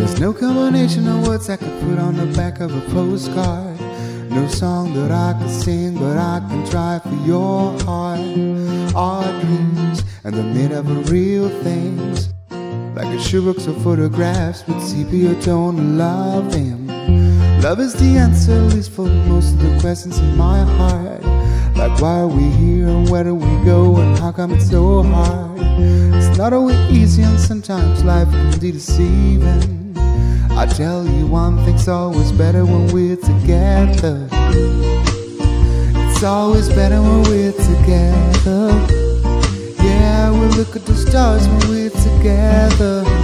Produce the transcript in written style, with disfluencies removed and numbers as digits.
There's no combination of words I could put on the back of a postcard. No song that I could sing, but I can try for your heart. Our dreams, and they're made of real things, like a shoebox of photographs with sepia tone. Love them. Love is the answer, at least for most of the questions in my heart. Like why are we here, and where do we go, and how come it's so hard? It's not always easy, and sometimes life can be deceiving. I tell you one thing's always better when we're together. It's always better when we're together. Yeah, we look at the stars when we're together.